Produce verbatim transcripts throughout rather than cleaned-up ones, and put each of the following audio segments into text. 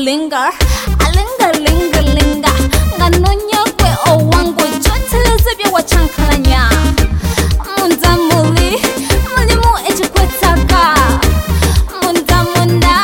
linger, I linger, linger, linger. Nganonya kwe owangu joteleze bya wachankalanya. Munda muli, mulimu echikwetaka. Munda munda.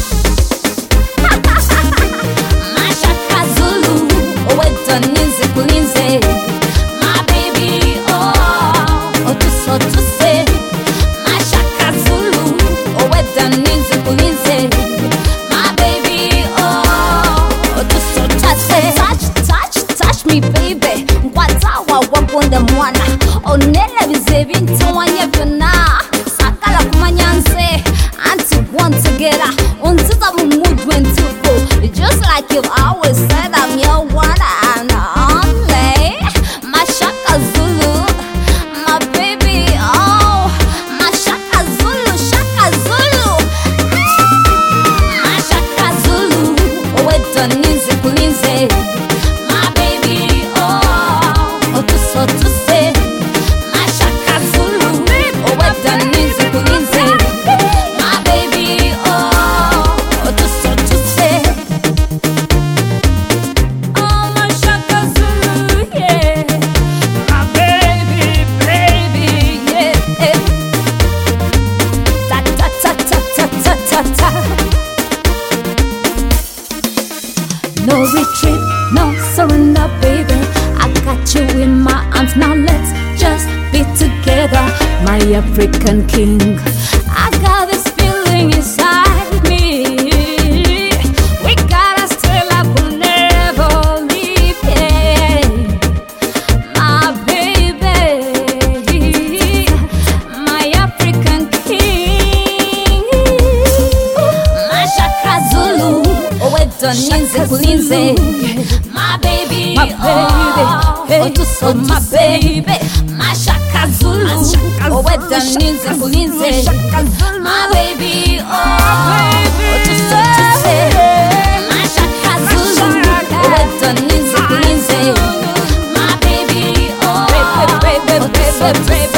Mashaka Zulu, oweda ninze kulinze. My baby, oh, otuso tuse. Mashaka Zulu, oweda ninze kulinze. My baby, oh, otuso tuse. Touch, touch, touch me, baby. Ngwatawa wabonda mwana. Onela bizebi ntawanya byona. Sakala kumanyanze. Anti want to get her. Untiza mu mood when to go. Just like you've always said, I'm your one and only. Mashaka Zulu, my baby, oh. Mashaka Zulu, Shaka Zulu. Mashaka Zulu, oweda ninze kulinze. My baby, oh, otuso tuse. Mashaka Zulu, oweda ninze kulinze. My baby, oh, otuso tuse. Oh, Mashaka Zulu, yeah. My baby, baby, yeah. Ta ta ta ta ta ta ta ta. No retreat, no surrender, baby. I got you in my arms, now let's just be together, my African king. I got this feeling inside me. We gotta stay like we'll never leave, yeah. My baby, my African king. Mashaka Zulu, oweda ninze kulinze. My baby, My baby, oh, hey, otuso my tuse. baby. Mashaka Zulu, Mashaka oweda Zulu, ninze Shaka kulinze. Zulu, Shaka Zulu. My baby, oh, baby, otuso tuse. Mashaka Zulu, Mashaka. oweda ninze kulinze. My baby, oh, Baby, baby, otuso baby, tuse.